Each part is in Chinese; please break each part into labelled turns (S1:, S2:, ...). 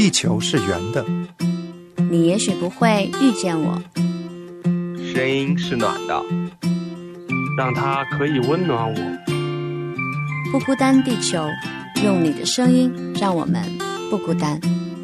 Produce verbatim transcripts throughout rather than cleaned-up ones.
S1: 地球是圆的，
S2: 你也许不会遇见我。
S3: 声音是暖的，让它可以温暖我。
S2: 不孤单地球，用你的声音让我们不孤单。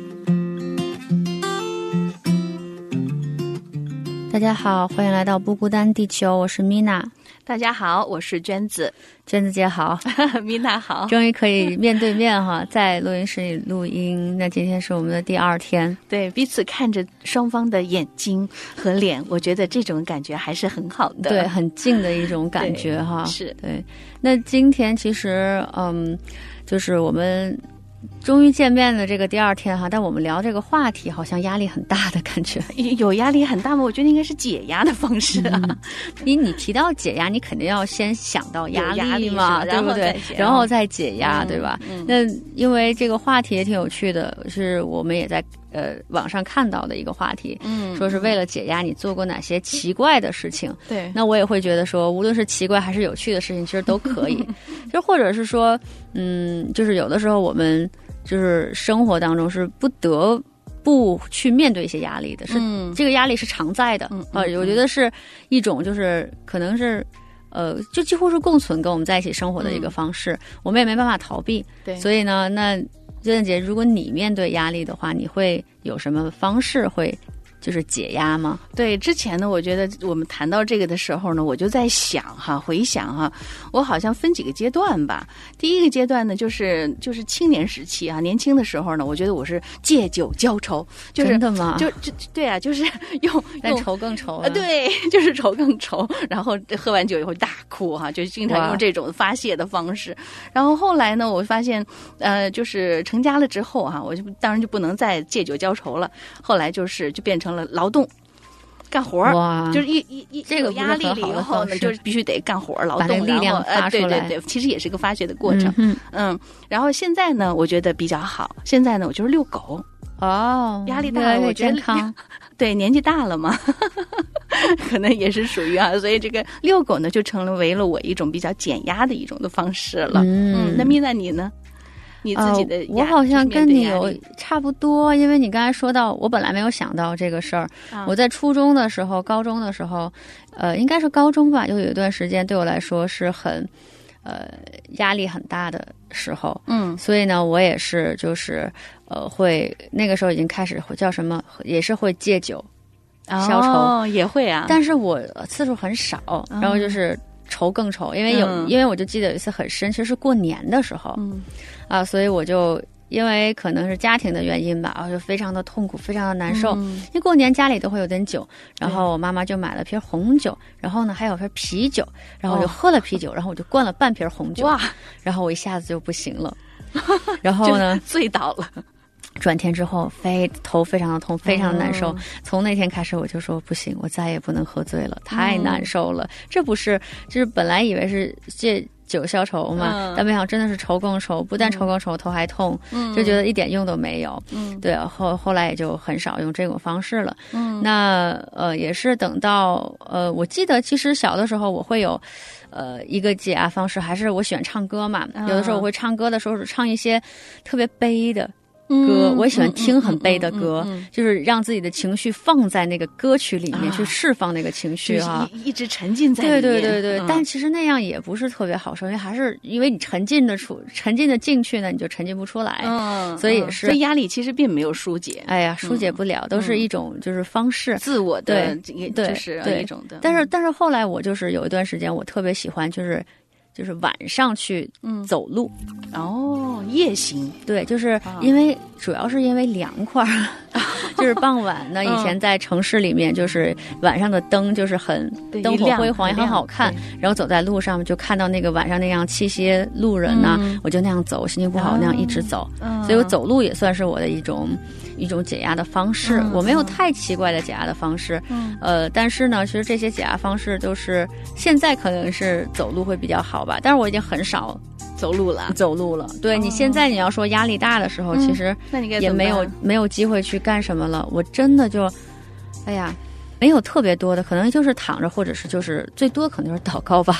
S2: 大家好，欢迎来到不孤单地球，我是米娜。
S4: 大家好，我是娟子。
S2: 娟子姐好。
S4: 米娜好。
S2: 终于可以面对面哈，在录音室里录音。那今天是我们的第二天，
S4: 对，彼此看着双方的眼睛和脸，我觉得这种感觉还是很好的，
S2: 对，很近的一种感觉哈。
S4: 是，
S2: 对。那今天其实嗯，就是我们终于见面的这个第二天哈，但我们聊这个话题好像压力很大的感觉。
S4: 有压力很大吗？我觉得应该是解压的方式啊。
S2: 嗯、因为你提到解压，你肯定要先想到压力嘛，
S4: 力
S2: 对不对？然后再解压，嗯、对吧？
S4: 嗯、
S2: 那因为这个话题也挺有趣的，是我们也在呃网上看到的一个话题，
S4: 嗯，
S2: 说是为了解压，你做过哪些奇怪的事情？
S4: 对，
S2: 那我也会觉得说，无论是奇怪还是有趣的事情，其实都可以。就或者是说，嗯，就是有的时候我们。就是生活当中是不得不去面对一些压力的，是、嗯、这个压力是常在的，
S4: 嗯
S2: 呃，我觉得是一种就是可能是呃，就几乎是共存跟我们在一起生活的一个方式，嗯、我们也没办法逃避。
S4: 对，
S2: 所以呢，那娟姐，如果你面对压力的话，你会有什么方式会？就是解压吗？
S4: 对，之前呢，我觉得我们谈到这个的时候呢，我就在想哈，回想哈，我好像分几个阶段吧。第一个阶段呢，就是就是青年时期啊，年轻的时候呢，我觉得我是借酒浇愁，就是
S2: 真的吗？
S4: 就就对啊，就是用
S2: 但愁更愁
S4: 啊，对，就是愁更愁，然后喝完酒以后大哭哈，就经常用这种发泄的方式。然后后来呢，我发现呃，就是成家了之后哈，我就当然就不能再借酒浇愁了。后来就是就变成了劳动干活儿，就是一一一
S2: 这个
S4: 压力了以后呢，就是必须得干活劳动，
S2: 把力量发出来。
S4: 呃、对对对，其实也是个发泄的过程。
S2: 嗯,
S4: 嗯，然后现在呢，我觉得比较好。现在呢，我就是遛狗。
S2: 哦，
S4: 压力大了，我觉得
S2: 健康。
S4: 对，年纪大了嘛，可能也是属于啊，所以这个遛狗呢，就成为了我一种比较减压的一种的方式了。
S2: 嗯，
S4: 嗯那米娜你呢？你自己的、呃、
S2: 我好像跟你有差不多，因为你刚才说到，我本来没有想到这个事儿、啊。我在初中的时候、高中的时候，呃，应该是高中吧，就有一段时间对我来说是很，呃，压力很大的时候。
S4: 嗯，
S2: 所以呢，我也是就是呃，会那个时候已经开始叫什么，也是会戒酒消愁，
S4: 哦，也会啊，
S2: 但是我次数很少，
S4: 嗯、
S2: 然后就是愁更愁，因为有、嗯，因为我就记得有一次很深，其实是过年的时候。
S4: 嗯。
S2: 啊，所以我就因为可能是家庭的原因吧，我就非常的痛苦，非常的难受。
S4: 嗯、
S2: 因为过年家里都会有点酒，然后我妈妈就买了瓶红酒，然后呢还有瓶啤酒，然后我就喝了啤酒，哦、然后我就灌了半瓶红酒，
S4: 哇，
S2: 然后我一下子就不行了，然后呢
S4: 醉倒了。
S2: 转天之后，非头非常的痛，非常的难受。嗯、从那天开始，我就说不行，我再也不能喝醉了，太难受了。嗯、这不是，就是本来以为是借酒消愁嘛，嗯、但没想到真的是愁更愁，不但愁更愁，头还痛，
S4: 嗯、
S2: 就觉得一点用都没有。
S4: 嗯，
S2: 对，后后来也就很少用这种方式了。
S4: 嗯，
S2: 那呃，也是等到呃，我记得其实小的时候我会有。呃，一个解压方式还是我喜欢唱歌嘛，嗯、有的时候我会唱歌的时候是唱一些特别悲的。歌、嗯、我也喜欢听很悲的歌、
S4: 嗯嗯嗯嗯、
S2: 就是让自己的情绪放在那个歌曲里面、啊、去释放那个情绪啊，
S4: 就是、一直沉浸在里面。
S2: 对对对对、
S4: 嗯、
S2: 但其实那样也不是特别好受，因为还是因为你沉浸的出沉浸的进去呢，你就沉浸不出来。
S4: 嗯，
S2: 所以也是，
S4: 所以压力其实并没有疏解。
S2: 哎呀，疏解不了，嗯、都是一种就是方式，
S4: 自我的
S2: 对，
S4: 就是一种的。
S2: 但是但是后来我就是有一段时间我特别喜欢就是。就是晚上去走路、
S4: 嗯、哦，夜行。
S2: 对，就是因为、哦、主要是因为凉快就是傍晚呢、嗯、以前在城市里面就是晚上的灯就是很灯火辉煌也很好看，然后走在路上就看到那个晚上那样气息路人呢、嗯、我就那样走，心情不好、哦、那样一直走、嗯、所以我走路也算是我的一种一种解压的方式、嗯、我没有太奇怪的解压的方式、嗯、呃，但是呢其实这些解压方式都是现在可能是走路会比较好吧，但是我已经很少
S4: 走路了
S2: 走路了对、哦、你现在你要说压力大的时候、嗯、其实也没有没有机会去干什么了，我真的就哎呀没有特别多的，可能就是躺着或者是就是最多可能就是祷告吧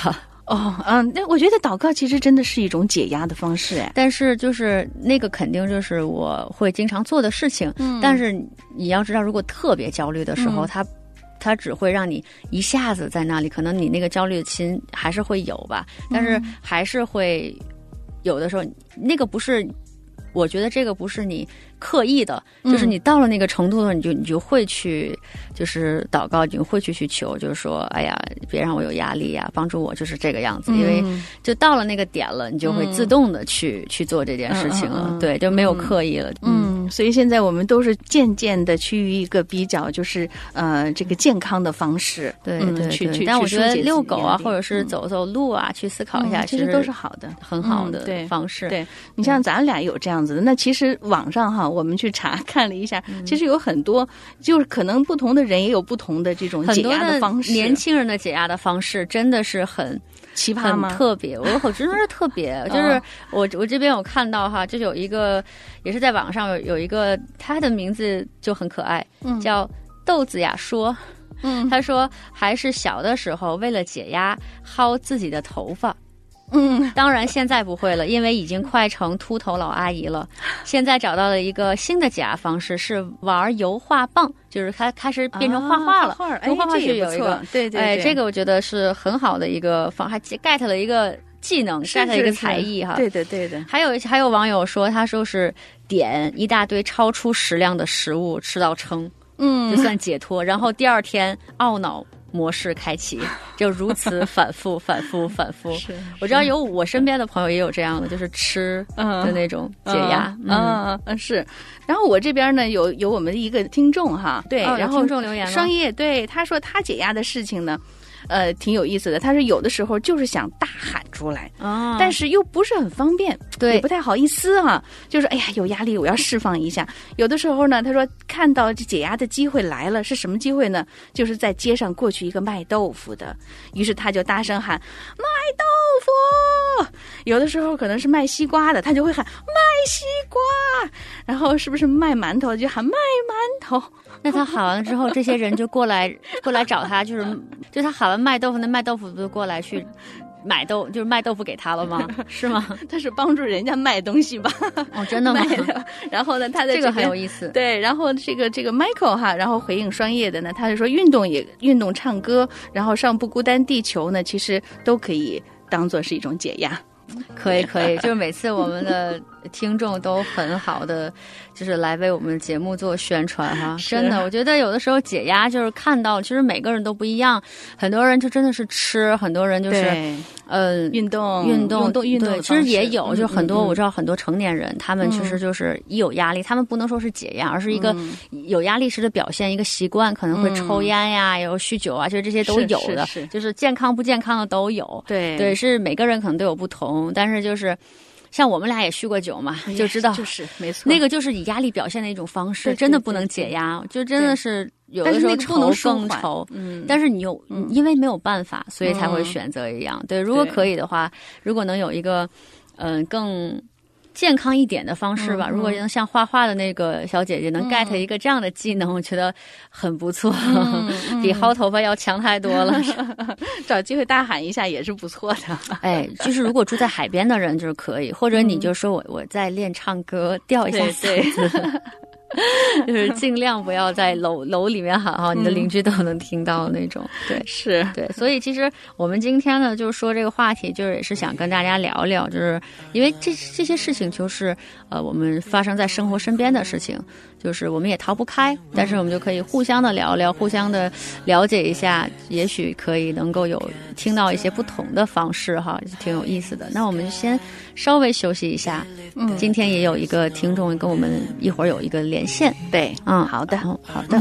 S4: 哦，嗯，那我觉得祷告其实真的是一种解压的方式，哎，
S2: 但是就是那个肯定就是我会经常做的事情，嗯，但是你要知道，如果特别焦虑的时候，嗯、它它只会让你一下子在那里，可能你那个焦虑的心还是会有吧，但是还是会有的时候，那个不是，我觉得这个不是你刻意的，就是你到了那个程度了，你就你就会去，就是祷告，你就会去去求，就是说，哎呀，别让我有压力呀，帮助我，就是这个样子。因为就到了那个点了，你就会自动的去、嗯、去做这件事情了，嗯嗯、对，就没有刻意了。
S4: 嗯，嗯所以现在我们都是渐渐的趋于一个比较，就是呃，这个健康的方式，
S2: 对对对。
S4: 去去
S2: 但我觉得遛狗啊，或者是走走路啊，嗯、去思考一下，
S4: 嗯、其实都是好的，
S2: 很好的方式。
S4: 嗯、对, 对你像咱俩有这样子的，那其实网上哈。我们去查看了一下，其实有很多，就是可能不同的人也有不同的这种解压的方式。
S2: 年轻人的解压的方式真的是很
S4: 奇葩吗？
S2: 很特别，我我真的是特别，就是我我这边有看到哈，就有一个也是在网上有有一个，他的名字就很可爱，嗯、叫豆子呀说，嗯，他说还是小的时候为了解压薅自己的头发。嗯，当然现在不会了，因为已经快成秃头老阿姨了。现在找到了一个新的解压方式，是玩油画棒，就是他开始变成画画了。
S4: 画画，
S2: 哎，画画就有一个，
S4: 对 对, 对，
S2: 哎，这个我觉得是很好的一个方，还 get 了一个技能 ，get 了一个才艺哈。
S4: 对的，对的。
S2: 还有还有网友说，他说是点一大堆超出食量的食物吃到撑，嗯，就算解脱。然后第二天懊恼模式开启，就如此反复反复反复。
S4: 是，
S2: 我知道有我身边的朋友也有这样的，就是吃的那种解压。
S4: 嗯嗯, 嗯是。然后我这边呢有有我们的一个听众哈，对，
S2: 哦、
S4: 然后
S2: 听众留言
S4: 双叶对他说他解压的事情呢。呃，挺有意思的。他说有的时候就是想大喊出来，哦、但是又不是很方便，
S2: 对，
S4: 也不太好意思哈、啊。就是哎呀，有压力，我要释放一下。有的时候呢，他说看到这解压的机会来了，是什么机会呢？就是在街上过去一个卖豆腐的，于是他就大声喊卖豆腐。有的时候可能是卖西瓜的，他就会喊卖西瓜。然后是不是卖馒头就喊卖馒头？
S2: 那他喊完了之后，这些人就过来过来找他，就是就他喊完卖豆腐，那卖豆腐不就过来去买豆，就是卖豆腐给他了吗？是吗？
S4: 他是帮助人家卖东西吧？
S2: 哦，真的吗？
S4: 然后呢，他的、
S2: 这个很有意思。
S4: 对，然后这个这个 Michael 哈，然后回应双叶的呢，他是说运动也运动、唱歌，然后上不孤单地球呢，其实都可以当做是一种解压。
S2: 可以可以，就是每次我们的听众都很好的就是来为我们节目做宣传哈。真的我觉得有的时候解压就是看到其实每个人都不一样，很多人就真的是吃，很多人就是呃
S4: 运动
S2: 运动
S4: 运动运动
S2: 对，其实也有、嗯、就很多、嗯、我知道很多成年人、嗯、他们其实就是一有压力、嗯、他们不能说是解压，而是一个有压力时的表现，一个习惯，可能会抽烟呀，有酗酒啊，就是这些都有的，
S4: 是是是
S2: 就是健康不健康的都有。
S4: 对
S2: 对，是每个人可能都有不同，但是就是像我们俩也酗过酒嘛，就知道
S4: 就是没错，
S2: 那个就是以压力表现的一种方式，真的不能解压，就真的是有的时候愁更愁，嗯，但是你又、嗯、因为没有办法，所以才会选择一样。嗯、对，如果可以的话，如果能有一个嗯、呃、更健康一点的方式吧，嗯、如果能像画画的那个小姐姐能 get 一个这样的技能，嗯、我觉得很不错，嗯嗯、比薅头发要强太多了。
S4: 找机会大喊一下也是不错的。
S2: 哎，就是如果住在海边的人就是可以，或者你就说我我在练唱歌，调一下嗓子。就是尽量不要在楼楼里面喊哈，你的邻居都能听到那种。对，
S4: 是
S2: 对，所以其实我们今天呢，就是说这个话题，就是也是想跟大家聊聊，就是因为这这些事情就是呃我们发生在生活身边的事情，就是我们也逃不开，但是我们就可以互相的聊聊，互相的了解一下，也许可以能够有听到一些不同的方式哈，挺有意思的。那我们就先稍微休息一下。嗯，今天也有一个听众跟我们一会儿有一个连线，
S4: 对，
S2: 嗯，
S4: 好的，
S2: 好的。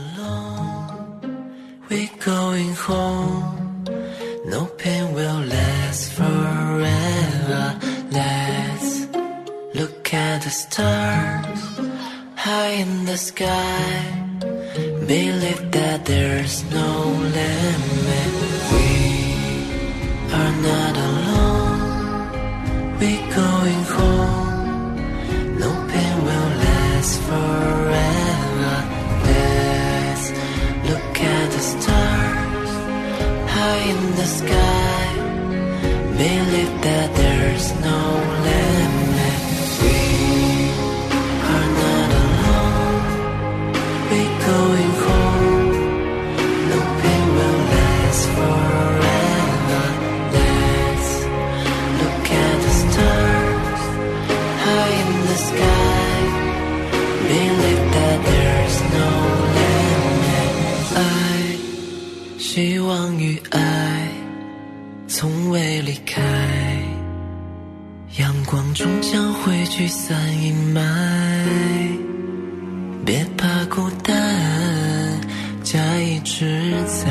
S1: We're going home. No pain will last forever. Let's look at the stars high in the sky. Believe that there's no limit. We are not alone. We're going home.No pain will last forever. Let's look at the stars high in the sky. believe that there's no limit. We are not alone. We're going home. No pain will last forever. Let's look at the stars high in the sky. Believe that there's no limit. 爱，希望与爱从未离开，阳光终将会驱散阴霾，别怕孤单，家一直在。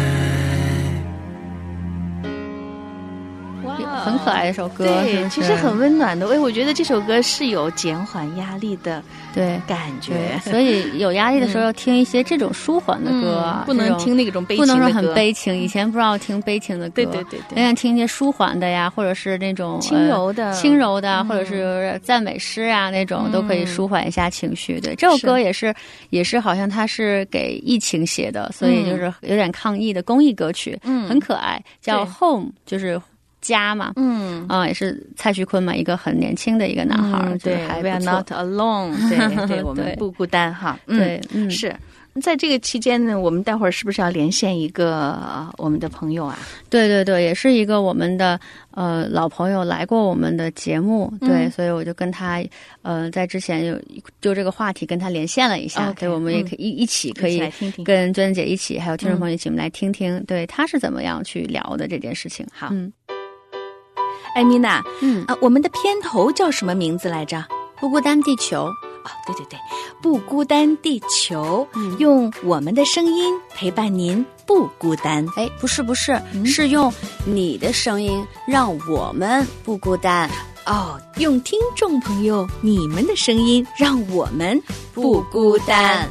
S2: 很可爱的一首歌，
S4: 对，
S2: 是不是
S4: 其实很温暖的。哎，我觉得这首歌是有减缓压力的
S2: 对
S4: 感觉，
S2: 所以有压力的时候要听一些这种舒缓的歌，
S4: 嗯、不能听那种悲情的歌，
S2: 不能说很悲情。以前不知道听悲情的歌，
S4: 对对对对，
S2: 想听一些舒缓的呀，或者是那种
S4: 轻柔的、
S2: 呃、轻柔的，
S4: 嗯、
S2: 或者是赞美诗啊那种、嗯，都可以舒缓一下情绪。对，这首歌也是，是也是好像它是给疫情写的，所以就是有点抗疫的公益歌曲，嗯，很可爱，叫 Home， 就是家嘛，嗯啊、呃，也是蔡徐坤嘛，一个很年轻的一个男孩，嗯、
S4: 对
S2: ，We
S4: are not alone， 对对，我们不孤单哈，
S2: 嗯、对，嗯，
S4: 是。在这个期间呢，我们待会儿是不是要连线一个、呃、我们的朋友啊？
S2: 对对对，也是一个我们的呃老朋友来过我们的节目，对，嗯、所以我就跟他呃在之前有就这个话题跟他连线了一下，
S4: okay,
S2: 对，我们也可以一、嗯、一起可以跟娟姐一起，还有听众朋友一起，我们来听听，嗯、对他是怎么样去聊的这件事情。
S4: 好，嗯，艾米娜，
S2: 嗯
S4: 啊，我们的片头叫什么名字来着？
S2: 不孤单地球。
S4: 哦，对对对，不孤单地球、嗯、用我们的声音陪伴您不孤单。
S2: 哎，不是不是、嗯、是用你的声音让我们不孤单。
S4: 哦，用听众朋友你们的声音让我们不孤单。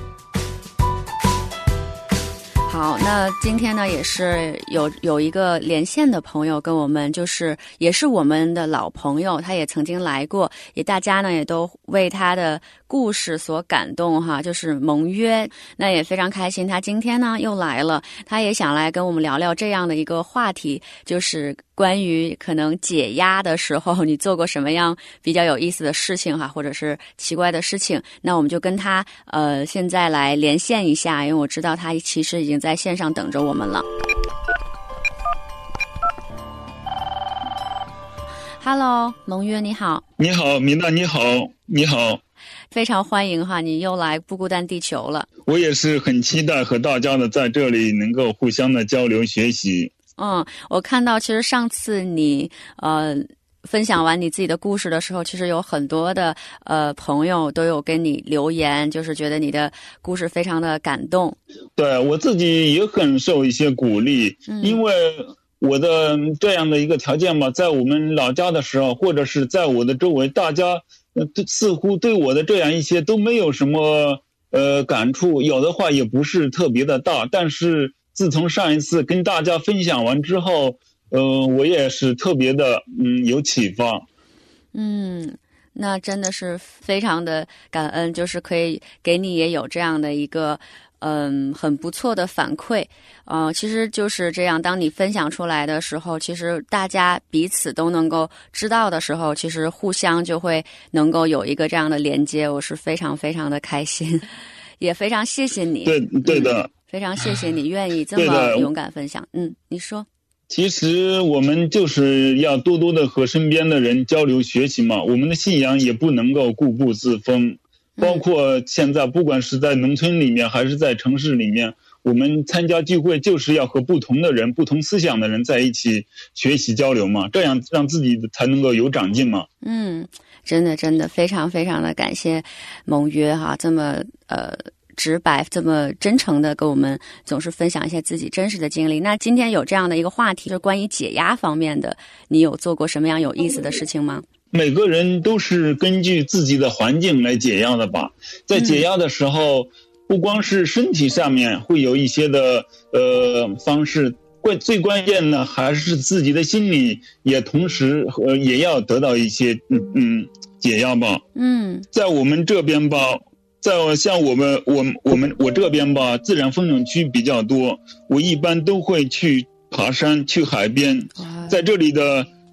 S2: 好，那今天呢也是有有一个连线的朋友跟我们，就是也是我们的老朋友，他也曾经来过，也大家呢也都为他的故事所感动哈，就是蒙约，那也非常开心，他今天呢又来了，他也想来跟我们聊聊这样的一个话题，就是关于可能解压的时候你做过什么样比较有意思的事情哈，或者是奇怪的事情，那我们就跟他呃现在来连线一下，因为我知道他其实已经在线上等着我们了。Hello， 蒙约你好。
S5: 你好，米娜你好，你好。
S2: 非常欢迎哈，你又来不孤单地球了。
S5: 我也是很期待和大家的在这里能够互相的交流学习。
S2: 嗯，我看到其实上次你呃分享完你自己的故事的时候，其实有很多的呃朋友都有跟你留言，就是觉得你的故事非常的感动。
S5: 对，我自己也很受一些鼓励，嗯、因为我的这样的一个条件吧，在我们老家的时候，或者是在我的周围，大家似乎对我的这样一些都没有什么呃感触，有的话也不是特别的大，但是自从上一次跟大家分享完之后，呃，我也是特别的嗯有启发。
S2: 嗯，那真的是非常的感恩，就是可以给你也有这样的一个嗯很不错的反馈。呃，其实就是这样，当你分享出来的时候，其实大家彼此都能够知道的时候，其实互相就会能够有一个这样的连接，我是非常非常的开心，也非常谢谢你。
S5: 对对的、嗯，
S2: 非常谢谢你愿意这么勇敢分享。嗯，你说。
S5: 其实我们就是要多多的和身边的人交流学习嘛，我们的信仰也不能够固步自封，包括现在不管是在农村里面还是在城市里面，我们参加聚会就是要和不同的人、不同思想的人在一起学习交流嘛，这样让自己才能够有长进嘛。
S2: 嗯，真的真的非常非常的感谢蒙约哈，这么呃直白这么真诚的跟我们总是分享一些自己真实的经历。那今天有这样的一个话题，就是关于解压方面的，你有做过什么样有意思的事情吗？
S5: 每个人都是根据自己的环境来解压的吧，在解压的时候、嗯、不光是身体上面会有一些的呃方式，关最关键的还是自己的心理也同时呃也要得到一些嗯嗯解压吧。
S2: 嗯，
S5: 在我们这边吧，在像我们我我们我这边吧，自然风景区比较多，我一般都会去爬山去海边，在这里的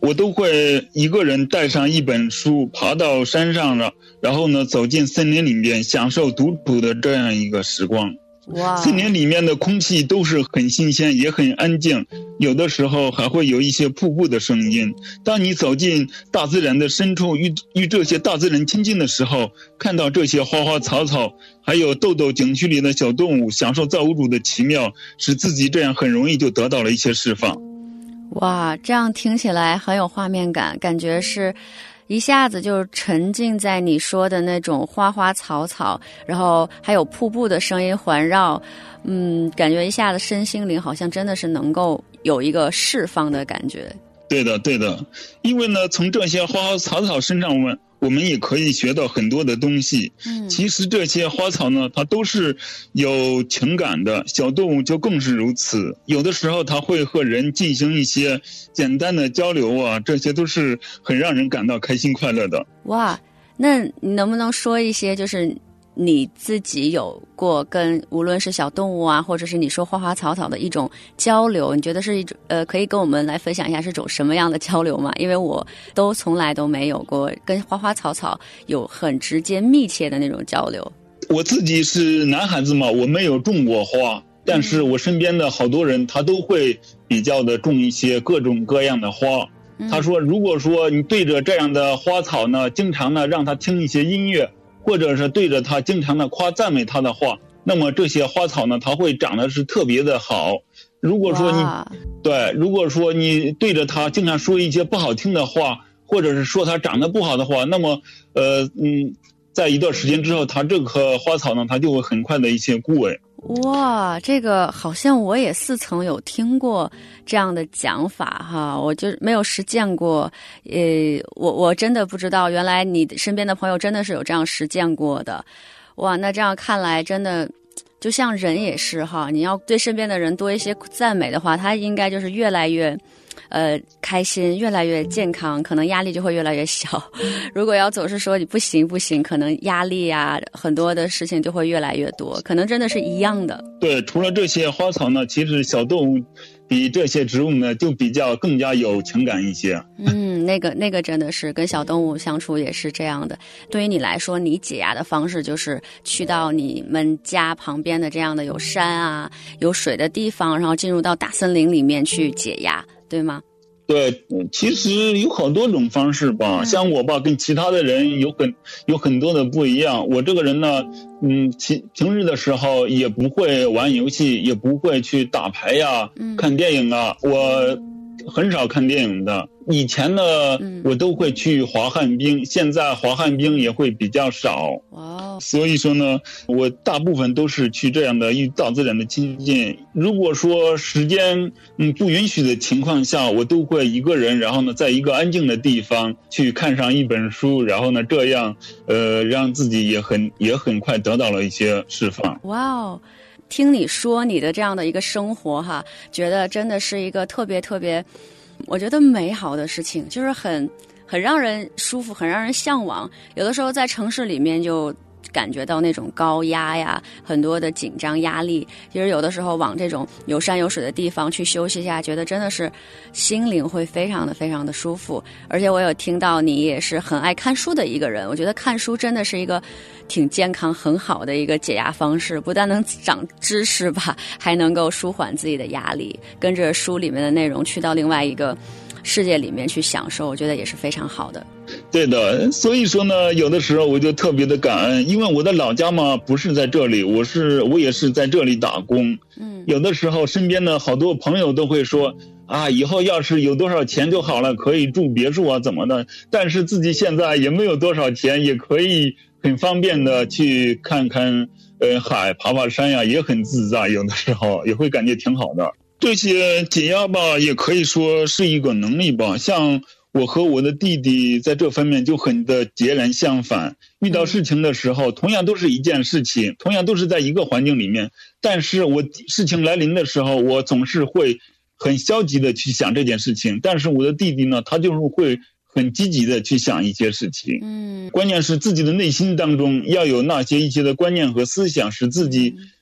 S5: 我都会一个人带上一本书，爬到山上了，然后呢走进森林里面，享受独处的这样一个时光。
S2: 哇，
S5: 森林里面的空气都是很新鲜，也很安静，有的时候还会有一些瀑布的声音。当你走进大自然的深处，与与这些大自然亲近的时候，看到这些花花草草，还有豆豆景区里的小动物，享受造物主的奇妙，使自己这样很容易就得到了一些释放。
S2: 哇，这样听起来很有画面感，感觉是一下子就沉浸在你说的那种花花草草，然后还有瀑布的声音环绕，嗯，感觉一下子身心灵好像真的是能够有一个释放的感觉。
S5: 对的对的，因为呢从这些花花草草身上我们我们也可以学到很多的东西。嗯，其实这些花草呢它都是有情感的，小动物就更是如此，有的时候它会和人进行一些简单的交流啊，这些都是很让人感到开心快乐的。
S2: 哇，那你能不能说一些就是你自己有过跟无论是小动物啊，或者是你说花花草草的一种交流，你觉得是一种呃，可以跟我们来分享一下是种什么样的交流吗？因为我都从来都没有过跟花花草草有很直接密切的那种交流。
S5: 我自己是男孩子嘛，我没有种过花，但是我身边的好多人他都会比较的种一些各种各样的花。他说如果说你对着这样的花草呢，经常呢让他听一些音乐，或者是对着他经常的夸赞美他的话，那么这些花草呢它会长得是特别的好。如果说你对如果说你对着他经常说一些不好听的话，或者是说他长得不好的话，那么呃嗯在一段时间之后，它这棵花草呢它就会很快的一些枯萎。
S2: 哇，这个好像我也似曾有听过这样的讲法哈，我就没有实践过。呃，我我真的不知道，原来你身边的朋友真的是有这样实践过的。哇，那这样看来真的就像人也是哈，你要对身边的人多一些赞美的话，他应该就是越来越呃开心，越来越健康，可能压力就会越来越小。如果要总是说你不行不行，可能压力啊很多的事情就会越来越多，可能真的是一样的。
S5: 对，除了这些花草呢，其实小动物比这些植物呢就比较更加有情感一些。
S2: 嗯，那个那个真的是跟小动物相处也是这样的。对于你来说，你解压的方式就是去到你们家旁边的这样的有山啊有水的地方，然后进入到大森林里面去解压，对吗？
S5: 对，其实有好多种方式吧，嗯、像我吧，跟其他的人有很有很多的不一样。我这个人呢，嗯，平平日的时候也不会玩游戏，也不会去打牌呀、嗯、看电影啊，我很少看电影的。以前呢、嗯、我都会去滑旱冰，现在滑旱冰也会比较少。
S2: 哇，
S5: 所以说呢，我大部分都是去这样的与大自然的亲近。如果说时间嗯不允许的情况下，我都会一个人，然后呢在一个安静的地方去看上一本书，然后呢这样呃让自己也很也很快得到了一些释放。
S2: 哇哦，听你说你的这样的一个生活哈，觉得真的是一个特别特别我觉得美好的事情，就是很很让人舒服，很让人向往。有的时候在城市里面就感觉到那种高压呀，很多的紧张压力，其实有的时候往这种有山有水的地方去休息一下，觉得真的是心灵会非常的非常的舒服。而且我有听到你也是很爱看书的一个人，我觉得看书真的是一个挺健康很好的一个解压方式，不但能长知识吧，还能够舒缓自己的压力，跟着书里面的内容去到另外一个世界里面去享受，我觉得也是非常好的。
S5: 对的，所以说呢，有的时候我就特别的感恩，因为我的老家嘛不是在这里，我是我也是在这里打工。嗯，有的时候身边的好多朋友都会说啊，以后要是有多少钱就好了，可以住别墅啊怎么的，但是自己现在也没有多少钱，也可以很方便的去看看呃海，爬爬山呀，也很自在，有的时候也会感觉挺好的。这些解压吧也可以说是一个能力吧，像我和我的弟弟在这方面就很的截然相反，遇到事情的时候同样都是一件事情，同样都是在一个环境里面，但是我事情来临的时候我总是会很消极的去想这件事情，但是我的弟弟呢他就是会很积极的去想一些事情。嗯，关键是自己的内心当中要有那些一些的观念和思想，使自己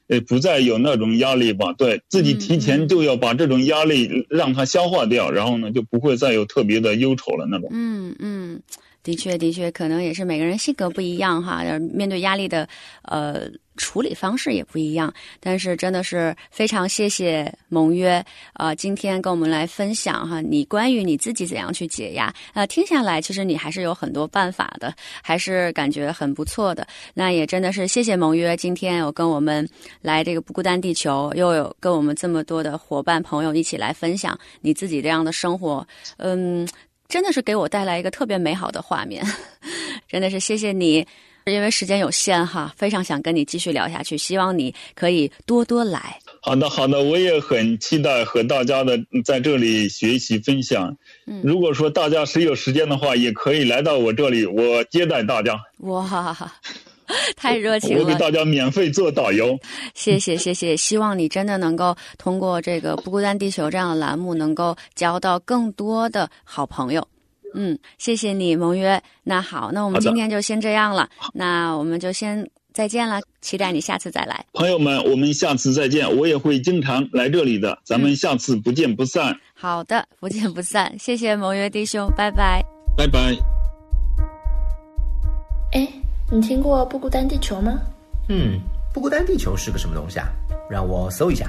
S5: 呃，不再有那种压力吧，对自己提前就要把这种压力让它消化掉，嗯、然后呢，就不会再有特别的忧愁了那种。
S2: 嗯嗯，的确的确，可能也是每个人性格不一样哈，面对压力的呃处理方式也不一样。但是真的是非常谢谢蒙约啊、呃，今天跟我们来分享哈，你关于你自己怎样去解压。呃，听下来其实你还是有很多办法的，还是感觉很不错的。那也真的是谢谢蒙约今天有跟我们来这个不孤单地球，又有跟我们这么多的伙伴朋友一起来分享你自己这样的生活。嗯。真的是给我带来一个特别美好的画面，真的是谢谢你。因为时间有限哈，非常想跟你继续聊下去，希望你可以多多来。
S5: 好的好的，我也很期待和大家的在这里学习分享。嗯，如果说大家谁有时间的话，也可以来到我这里，我接待大家。
S2: 哇，太热情了！
S5: 我给大家免费做导游。
S2: 谢谢谢谢，希望你真的能够通过这个不孤单地球这样的栏目，能够交到更多的好朋友。嗯，谢谢你蒙约。那好，那我们今天就先这样了，那我们就先再见了，期待你下次再来。
S5: 朋友们，我们下次再见，我也会经常来这里的，咱们下次不见不散。
S2: 嗯、好的，不见不散，谢谢蒙约弟兄，拜拜。
S5: 拜拜。
S6: 哎，你听过不孤单地球吗？
S7: 嗯，不孤单地球是个什么东西啊？让我搜一下。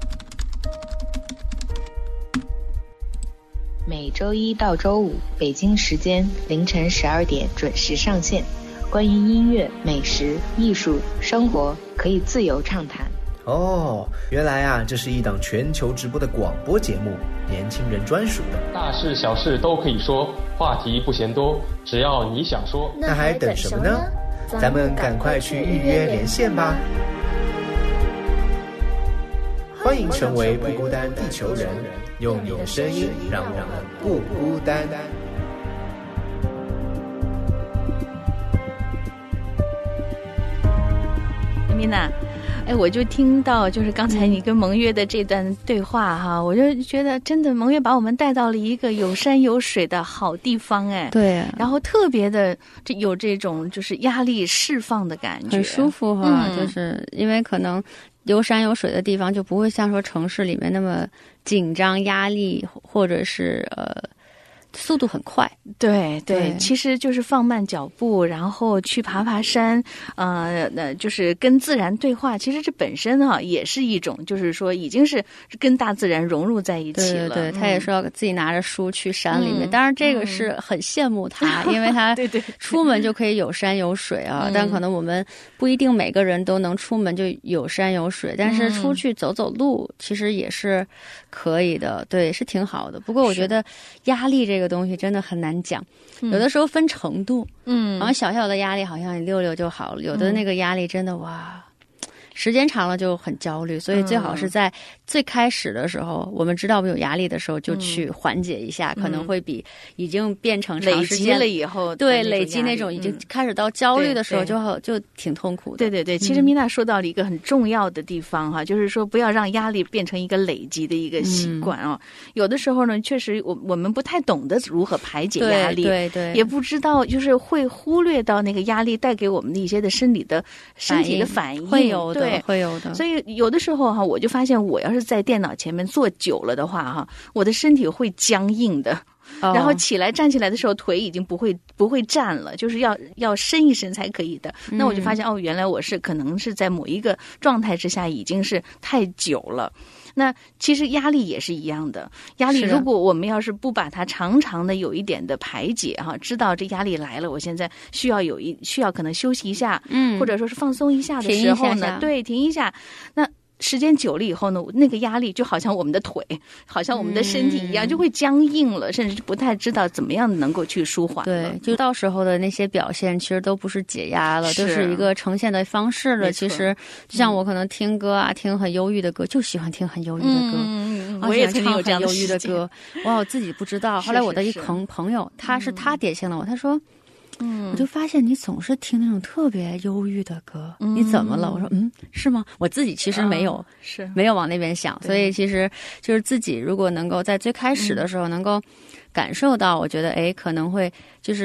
S8: 每周一到周五北京时间凌晨十二点准时上线，关于音乐、美食、艺术、生活可以自由畅谈。
S7: 哦，原来啊，这是一档全球直播的广播节目，年轻人专属的，
S9: 大事小事都可以说，话题不嫌多，只要你想说。
S7: 那还等什么呢？咱们赶快去预约连线吧。欢迎成为不孤单地球人，用你的声音让我们不孤单。
S4: 米娜，哎，我就听到就是刚才你跟蒙约的这段对话哈，我就觉得真的蒙约把我们带到了一个有山有水的好地方哎，
S2: 对，
S4: 然后特别的这有这种就是压力释放的感觉，
S2: 很舒服哈、
S4: 嗯，
S2: 就是因为可能有山有水的地方就不会像说城市里面那么紧张压力，或者是呃速度很快。
S4: 对 对,
S2: 对，
S4: 其实就是放慢脚步，然后去爬爬山，呃，那就是跟自然对话。其实这本身哈、啊、也是一种，就是说已经是跟大自然融入在一起了。
S2: 对对，
S4: 嗯、
S2: 他也是要自己拿着书去山里面。嗯、当然，这个是很羡慕他，
S4: 嗯、
S2: 因为他
S4: 对对
S2: 出门就可以有山有水啊。嗯、但可能我们不一定每个人都能出门就有山有水，但是出去走走路其实也是可以的，对，是挺好的。不过我觉得压力这个东西真的很难讲。有的时候分程度，嗯，然后小小的压力好像你溜溜就好了，有的那个压力真的哇，时间长了就很焦虑，所以最好是在最开始的时候，嗯、我们知道我们有压力的时候，就去缓解一下，嗯、可能会比已经变成长时间
S4: 累积了以后，
S2: 对累积那种已经开始到焦虑的时候就，就就挺痛苦的。
S4: 对对对，其实米娜说到了一个很重要的地方哈，嗯、就是说不要让压力变成一个累积的一个习惯啊。嗯、有的时候呢，确实我我们不太懂得如何排解压力，
S2: 对 对, 对，
S4: 也不知道就是会忽略到那个压力带给我们的一些的生理的身体的反应，
S2: 会有的。
S4: 对，
S2: 会有的。
S4: 所以有的时候哈，我就发现我要是在电脑前面坐久了的话哈，我的身体会僵硬的。哦、然后起来站起来的时候，腿已经不会不会站了，就是要要伸一伸才可以的。那我就发现、嗯、哦，原来我是可能是在某一个状态之下已经是太久了。那其实压力也是一样的，压力如果我们要是不把它常常的有一点的排解哈，知道这压力来了，我现在需要有一需要可能休息一下，嗯，或者说是放松一下的时候呢，停一下下对，停一下，那。时间久了以后呢，那个压力就好像我们的腿，好像我们的身体一样，嗯、就会僵硬了，甚至不太知道怎么样能够去舒缓。
S2: 对，就到时候的那些表现，其实都不是解压了，都是一个呈现的方式了。其实，就像我可能听歌啊，听很忧郁的歌，就喜欢听很忧郁的歌。
S4: 嗯，我也曾经有这样
S2: 忧郁的歌，哇，我自己不知道。后来我的一朋朋友，他是他点醒了我，他说。嗯，我就发现你总是听那种特别忧郁的歌，嗯、你怎么了？我说，嗯，是吗？我自己其实没有，哦、
S4: 是
S2: 没有往那边想，所以其实就是自己如果能够在最开始的时候能够感受到，嗯、我觉得哎，可能会就是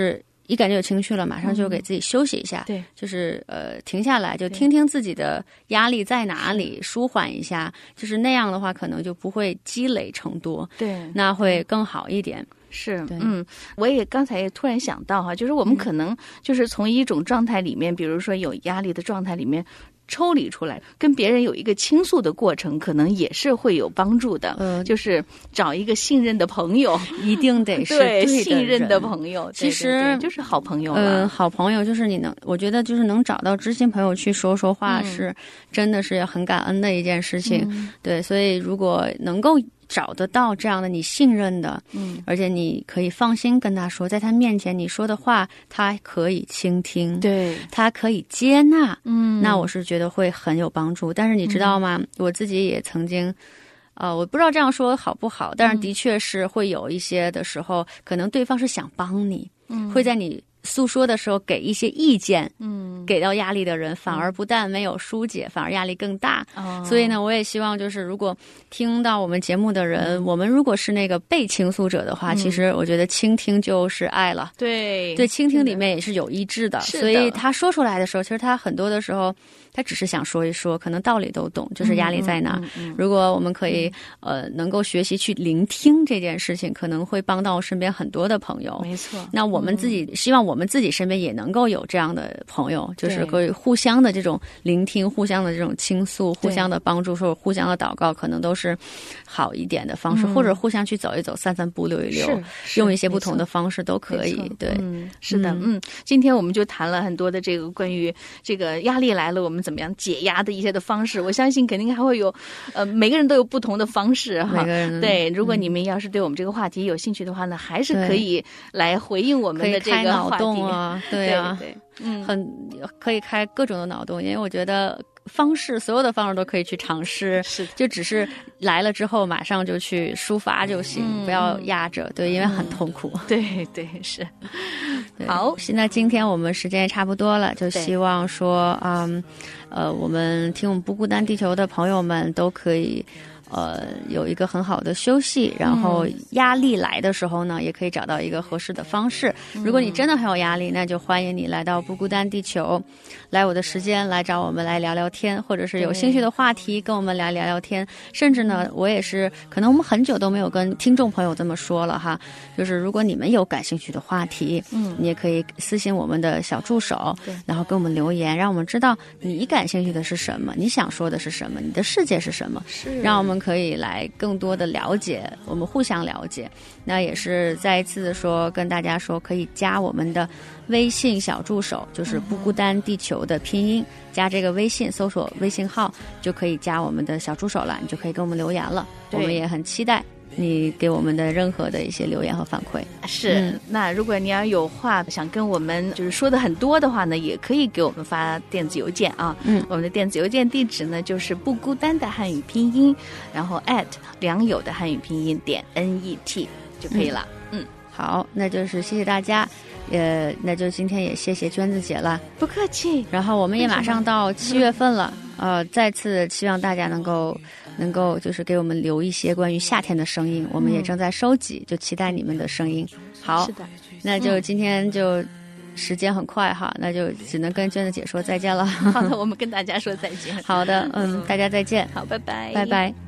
S2: 一感觉有情绪了，马上就给自己休息一下，
S4: 对、嗯，
S2: 就是呃停下来，就听听自己的压力在哪里，舒缓一下，就是那样的话，可能就不会积累成多，
S4: 对，
S2: 那会更好一点。
S4: 是，嗯，我也刚才也突然想到哈，就是我们可能就是从一种状态里面，比如说有压力的状态里面抽离出来，跟别人有一个倾诉的过程，可能也是会有帮助的。嗯、呃，就是找一个信任的朋友，
S2: 一定得是
S4: 对
S2: 对
S4: 信任的朋友。
S2: 其实
S4: 对对对就是好朋友了。
S2: 嗯、呃，好朋友就是你能，我觉得就是能找到知心朋友去说说话，是、嗯、真的是很感恩的一件事情。嗯、对，所以如果能够找得到这样的你信任的，嗯，而且你可以放心跟他说，在他面前你说的话，他可以倾听，
S4: 对，
S2: 他可以接纳，嗯，那我是觉得会很有帮助。但是你知道吗？嗯、我自己也曾经，呃，我不知道这样说好不好，但是的确是会有一些的时候，嗯、可能对方是想帮你，嗯，会在你诉说的时候给一些意见，嗯，给到压力的人反而不但没有疏解，嗯、反而压力更大。哦，所以呢，我也希望就是如果听到我们节目的人，嗯、我们如果是那个被倾诉者的话，嗯、其实我觉得倾听就是爱了。
S4: 对，
S2: 对，倾听里面也是有一致的，
S4: 是的，
S2: 所以他说出来的时候，其实他很多的时候。他只是想说一说，可能道理都懂，就是压力在哪。嗯嗯嗯、如果我们可以、嗯、呃能够学习去聆听这件事情，可能会帮到身边很多的朋友。
S4: 没错。
S2: 那我们自己、嗯、希望我们自己身边也能够有这样的朋友，就是可以互相的这种聆听，互相的这种倾诉，互相的帮助，说互相的祷告，可能都是好一点的方式，嗯、或者互相去走一走、散散步、溜一溜，用一些不同的方式都可以。对，
S4: 嗯，是的，嗯，今天我们就谈了很多的这个关于这个压力来了，我们怎么样解压的一些的方式，我相信肯定还会有，呃，每个人都有不同的方式哈。
S2: 每个人
S4: 对，如果你们要是对我们这个话题有兴趣的话呢，还是可以来回应我们的这个话题。
S2: 可以开脑洞啊，对啊，
S4: 对，对嗯，
S2: 很可以开各种的脑洞，因为我觉得。方式所有的方式都可以去尝试，
S4: 是
S2: 就只是来了之后马上就去抒发就行，嗯、不要压着，对，因为很痛苦。
S4: 嗯、对对是。好，
S2: 现在今天我们时间也差不多了，就希望说，嗯，呃，我们听我们不孤单地球的朋友们都可以。呃，有一个很好的休息，然后压力来的时候呢，嗯、也可以找到一个合适的方式。如果你真的很有压力，那就欢迎你来到不孤单地球，来我的时间来找我们来聊聊天，或者是有兴趣的话题跟我们来聊聊天。甚至呢，我也是，可能我们很久都没有跟听众朋友这么说了哈，就是如果你们有感兴趣的话题，嗯，你也可以私信我们的小助手，然后给我们留言，让我们知道你感兴趣的是什么，你想说的是什么，你的世界是什么，是让我们。可以来更多的了解，我们互相了解。那也是再一次的说，跟大家说，可以加我们的微信小助手，就是不孤单地球的拼音，加这个微信，搜索微信号就可以加我们的小助手了，你就可以给我们留言了。我们也很期待你给我们的任何的一些留言和反馈。
S4: 是、嗯、那如果你要有话想跟我们就是说的很多的话呢，也可以给我们发电子邮件啊。嗯，我们的电子邮件地址呢就是不孤单的汉语拼音，然后 at 良友的汉语拼音点 net 就可以了。嗯，嗯
S2: 好，那就是谢谢大家。呃，那就今天也谢谢娟子姐了，
S4: 不客气。
S2: 然后我们也马上到七月份了，呃，再次希望大家能够能够就是给我们留一些关于夏天的声音，我们也正在收集，就期待你们的声音。好，
S4: 是的，
S2: 那就今天就时间很快哈，那就只能跟娟子姐说再见了。
S4: 好的，我们跟大家说再见。
S2: 好的，嗯，大家再见。
S4: 好，拜拜，
S2: 拜拜。